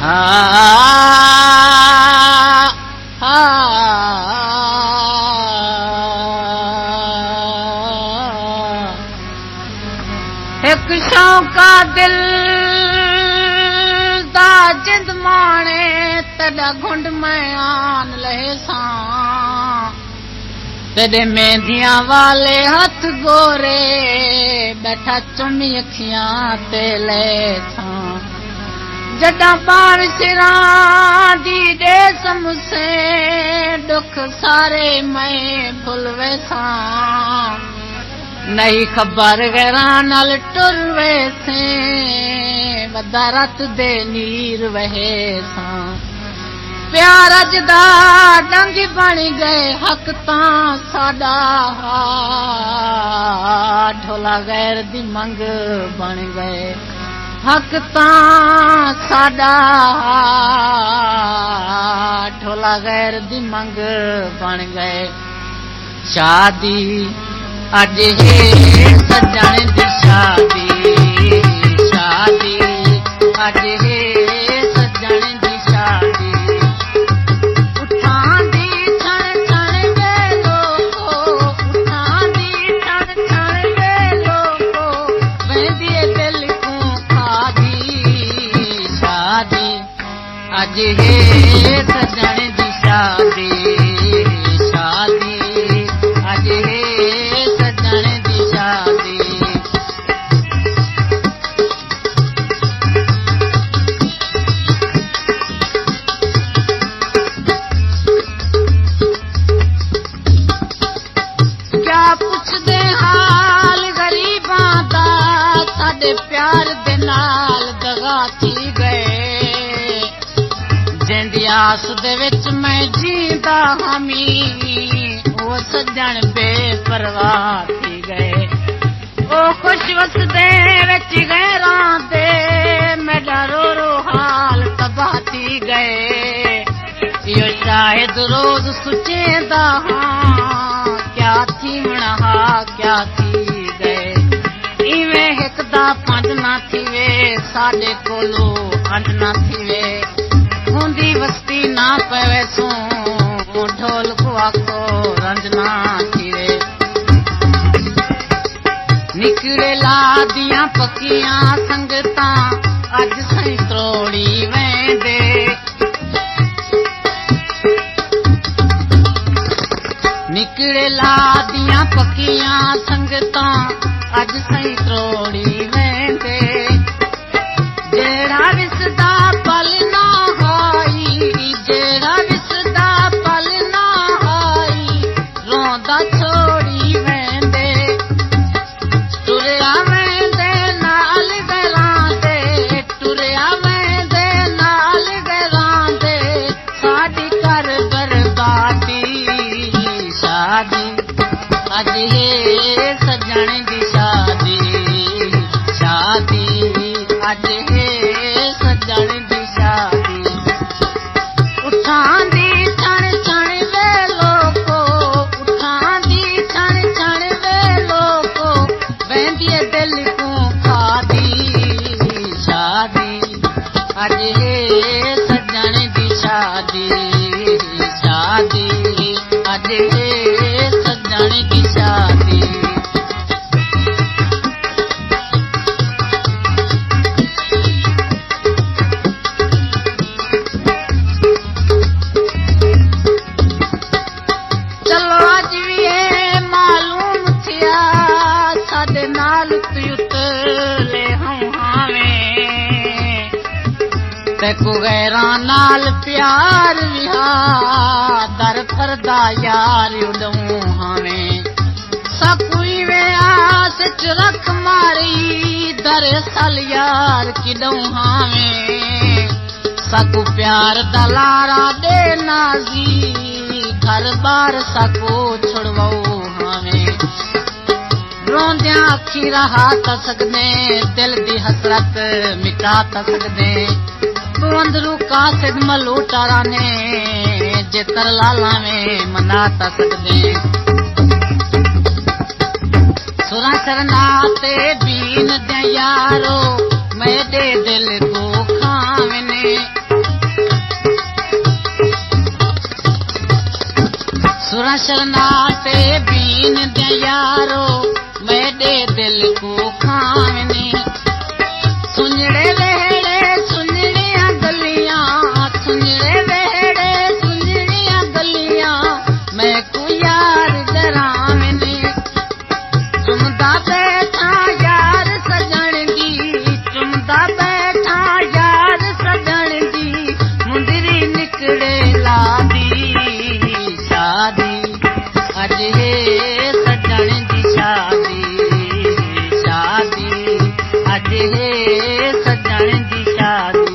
एक शौका दिल दा जिंद माणे तड़ा घुंड में आन लहे सां तेरे मेहंदियां वाले हथ गोरे बैठा चुमी अखियां ते ले सां जड़ा बार सिरां दी दे समसे दुख सारे मैं भुल वैसां नहीं खबर गैरां नाल टुर वैसे वदा रत दे नीर वहे सां प्यार अज दा डंग बन गए हक तां साडा ढोला गैर दी मंग बन गए हक तां साडा ढोला गैर दी मंग बन गए शादी अज है सजण दी शादी शादी अज है सजण दी शादी उठां दी छण छण वे लोको उठां दी छण छण वे लोको वेंदी दिल को खादी शादी अज है सजण दी शादी शादी अज है प्यार दे नाल दगा थी गए जिंदी आस दे विच मैं जींदा हामी वो सजण बेपरवाह थी गए ओ खुश वसदे विच गैरां दे मेरा रो रो हाल तबाह थी गए यो शायद रोज सुचेंदा हां क्या थी मणहा क्या थी गए इवें हिक दा पंज ना थीवे साडे कोलो अंज ना थीवे हुंदी वस्ती ना पवे सो ढोल को आखो रंज ना थीवे निकले ला दियां पक्कियां संगतां अज सही त्रोड़ी वेंदे निकले ला दियां पक्कियां संगतां अज सही त्रोड़ी वेंदे जेड़ा विसदा पल ना हाई जेड़ा विसदा पल ना हाई रोंदा छोड़ी वेंदे टुरिया वेंदे नाल गैरां दे टुरिया वेंदे नाल गैरां दे साडी कर बर्बादी शादी अज है सजण दी शादी शादी अज है सजण दी शादी उठां दी छण छण वे लोको उठां दी छण छण वे लोको वेंदी दिल को खादी शादी अज है सजण दी शादी शादी अज है सजण दी शादी को गैरां नाल प्यार विहा दर परदा यार उडूं हावे सकुई वे आस च रख मारी दर सल यार किडूं हावे सकु प्यार दलारा दे नाजी घर बार सकु छुड़वो हावे रोंदियां अखी रहा ता सकदे दिल दी हसरत मिटा ता सकदे तू अंदरू कासिद मलूटा ने जितर लाला में मना ता सकदे सुरा करना ते बीन दे यारो मेरे दिल को खावने शरनाते बीन दे यारो मेरे दिल को खावने सुनड़े वेड़े सुनड़िया गलियां सुनड़े वेड़े सुनड़िया गलियां मैं को यार डरावने चुमदा बैठा यार सजन दी चुमदा बैठा यार सजन दी मुंदरी निकले लादी शादी अज है सजन दी शादी शादी अज है सजन दी शादी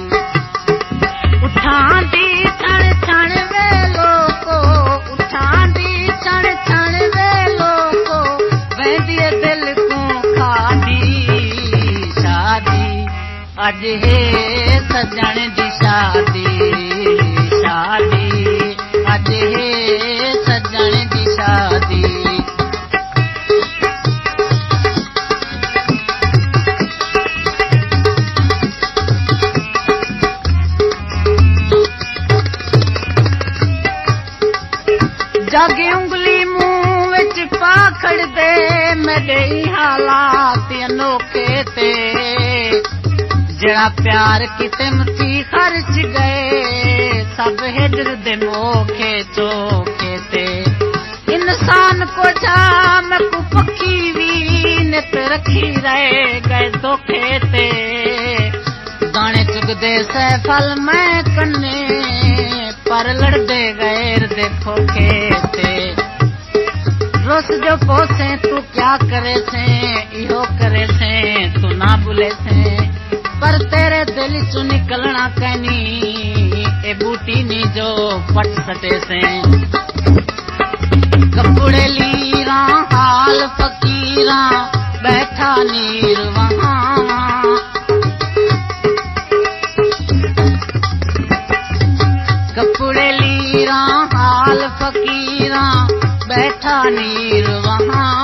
उठांदी छण छण वे लोको उठांदी छण छण वे लोको वेंदी दिल को खादी शादी अज है सजन दी शादी शादी अज है सजन दी शादी जागे उंगली मुंह विच पाखड़ दे मेरे हालात अनोखे ते जड़ा प्यार किते मथी खर्च गए सब हिजर दे मोखे चोखे ते इंसान को जाम को पखी भी नित रखी रहे गए धोखे ते दाने चुगदे से फल मैं कन्ने पर लड़दे गैर देखो खेते रोस जो पोसे तू क्या करे से इहो करे से तू ना भूले से पर तेरे दिल चु निकलना कहनी ए बूटी नी जो पट सटे से कपड़े लीरा हाल फकीरा बैठा नीर वहां कपड़े लीरा हाल फकीरा बैठा नीर वहां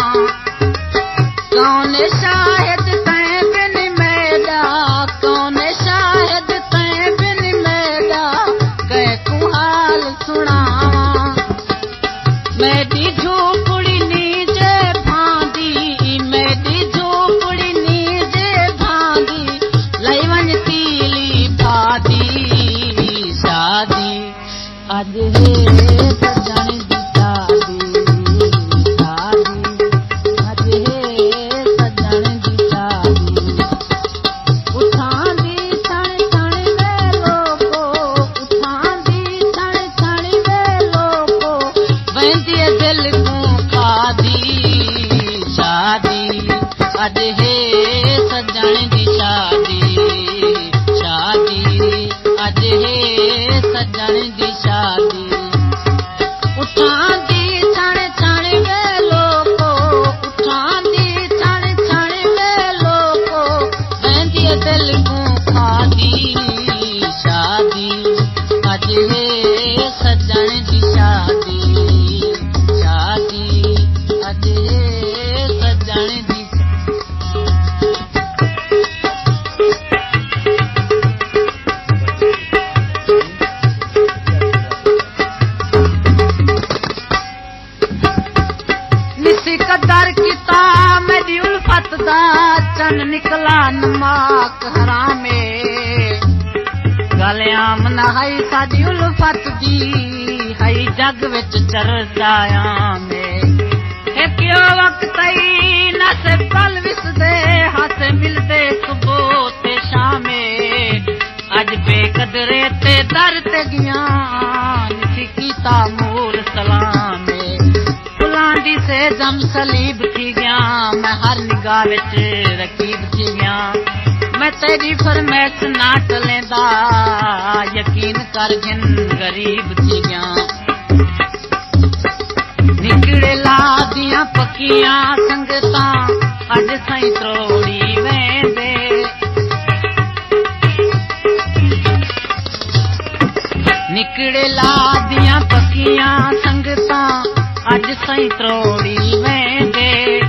कौन शायद तैं बिन मैदा कौन शायद तैं बिन मैदा कै कुहाल सुनावा मेरी झोपड़ी नीचे भांदी मेरी झोपड़ी नीचे भांदी लई वन तीली भादी शादी अज है सजन दी शादी शादी अज है सजन दी शादी उठांदी छण छण वे लोको उठांदी छण छण वे लोको वेंदी दिल को खादी शादी अज है सजन दी शादी शादी अज है सजन दी शादी उठांदी छण छण वे लोको उठांदी छण छण वे लोको वेंदी दिल को खादी शादी अज है सजन दी शादी शादी अज है सजन दी कदर किता मेरी उल्फत दा चन निकला नमाक हरामे गलियां मनाई साडी उल्फत दी हई जग विच चर्चाया में है क्यों वक्त ही न से पल विसदे हाथ मिलदे सुबह ते शामे अज बेकदरे ते दर ते गया निसी कीता मूल सलामे फुलांदी से जम सलीब थी गया मैं हर निगाह विच रकीब थी गया मैं तेरी फरमैश ना टलेंदा यकीन कर जिन गरीब थी गया निकले ला दिया पकियां संगता अज सही त्रोड़ी वेंदे निकले ला दिया पकियां संगता अज सही त्रोड़ी वेंदे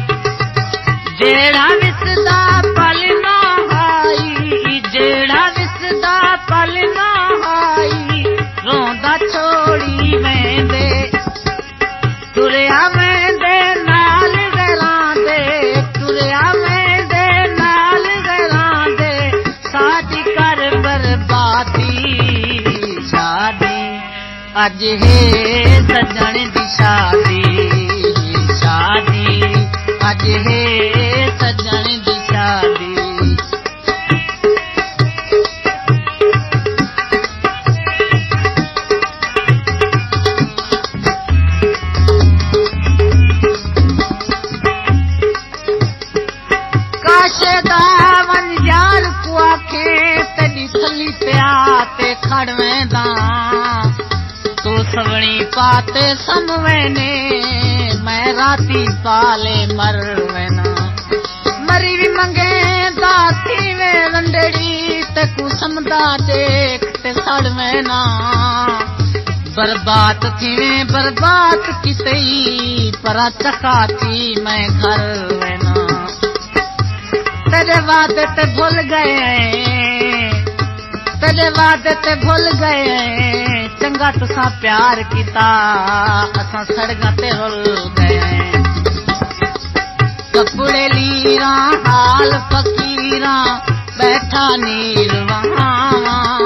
जेड़ा विसदा पल ना हाई जेड़ा विसदा पल ना हाई रोंदा छोड़ी वेंदे अज है सजण दी शादी शादी अज है सजण दी शादी तू सवणी पाते समवेने मैं राती पाले मरवेना मरी भी मंगे दाती वे वंडड़ी ते कु समदा देख ते सड़वेना बर्बाद थीवे बर्बाद कितई परा चकाती मैं घर वेना तेरे वादे ते भूल गए तेरे वादे ते भूल गए चंगा तुसा प्यार किता असा सड़गा ते रुल गए कपड़े लीरा हाल फकीरा बैठा नीर वहाँ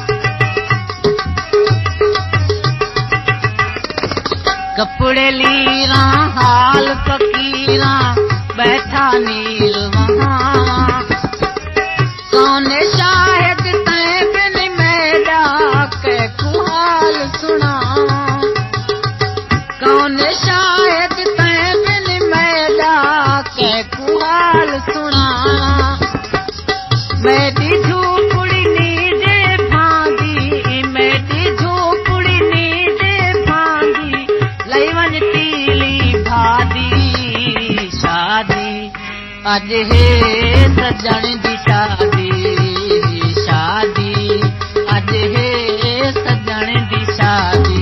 कपड़े लीरा हाल फकीरा बैठा नीर वहाँ कौन शायद कौन शायद तैं बिन मैला के कुहाल सुना मेरी झोपड़ी नीजे भांगी मेरी झोपड़ी नीजे भांगी लईवन तीली भादी शादी अज है सजण दी शादी शादी अज है सजण दी शादी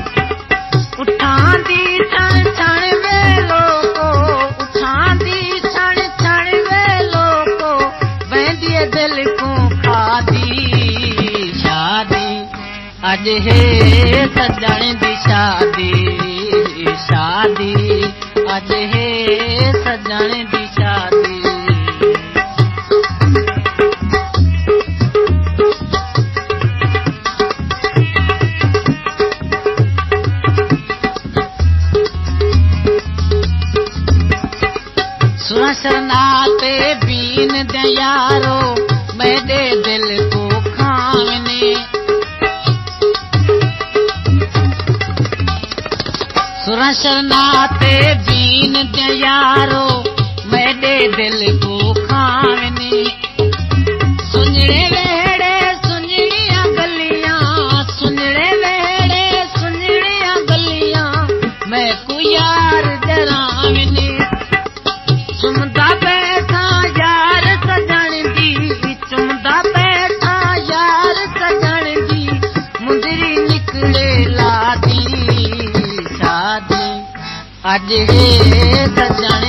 उठांदी छण छण वे लोको उठांदी छण छण वे लोको वेंदी दिल को खादी शादी अज है सजण दी शादी शादी अज है सजण दी शादी शरनाते बीन दे यारो मेरे दिल को खावने सुरा शरनाते बीन दे यारो मेरे दिल को खावने सुनड़े वेड़े सुनड़ियां गलियां सुनड़े वेड़े सुनड़ियां गलियां मैं को यार डरावने चुमदा बैठा यार सजण दी चुमदा बैठा यार सजण दी मुंदरी निकले लादी शादी अज है सजण